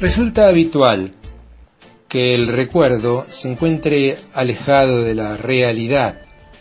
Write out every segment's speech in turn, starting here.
Resulta habitual que el recuerdo se encuentre alejado de la realidad.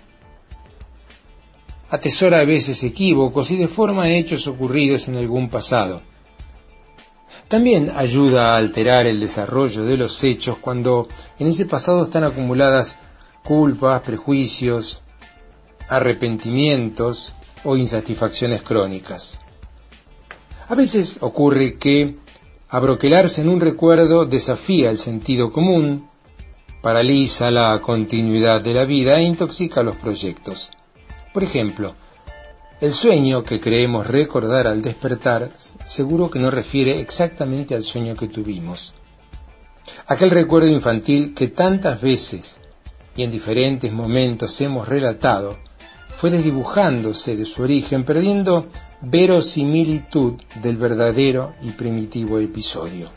Atesora a veces equívocos y deforma hechos ocurridos en algún pasado. También ayuda a alterar el desarrollo de los hechos cuando en ese pasado están acumuladas culpas, prejuicios, arrepentimientos o insatisfacciones crónicas. A veces ocurre que abroquelarse en un recuerdo desafía el sentido común, paraliza la continuidad de la vida e intoxica los proyectos. Por ejemplo, el sueño que creemos recordar al despertar seguro que no refiere exactamente al sueño que tuvimos. Aquel recuerdo infantil que tantas veces y en diferentes momentos hemos relatado fue desdibujándose de su origen, perdiendo verosimilitud del verdadero y primitivo episodio.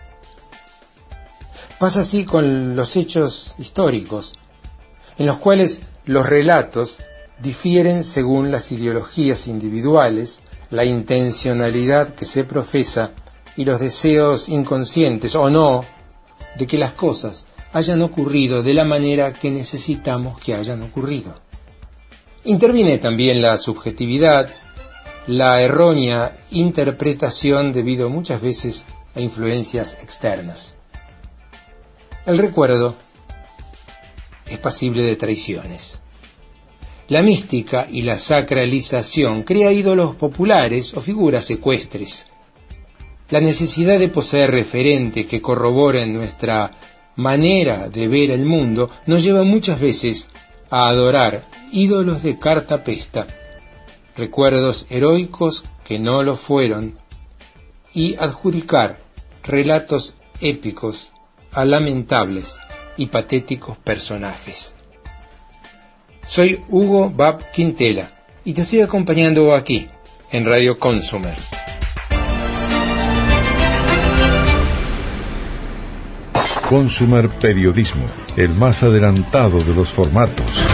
Pasa así con los hechos históricos, en los cuales los relatos difieren según las ideologías individuales, la intencionalidad que se profesa y los deseos inconscientes o no de que las cosas hayan ocurrido de la manera que necesitamos que hayan ocurrido. Interviene también la subjetividad, la errónea interpretación debido muchas veces a influencias externas. El recuerdo es pasible de traiciones. La mística y la sacralización crea ídolos populares o figuras ecuestres. La necesidad de poseer referentes que corroboren nuestra manera de ver el mundo nos lleva muchas veces a adorar ídolos de cartapesta, recuerdos heroicos que no lo fueron, y adjudicar relatos épicos a lamentables y patéticos personajes. Soy Hugo Bab Quintela y te estoy acompañando aquí, en Radio Consumer. Consumer Periodismo, el más adelantado de los formatos.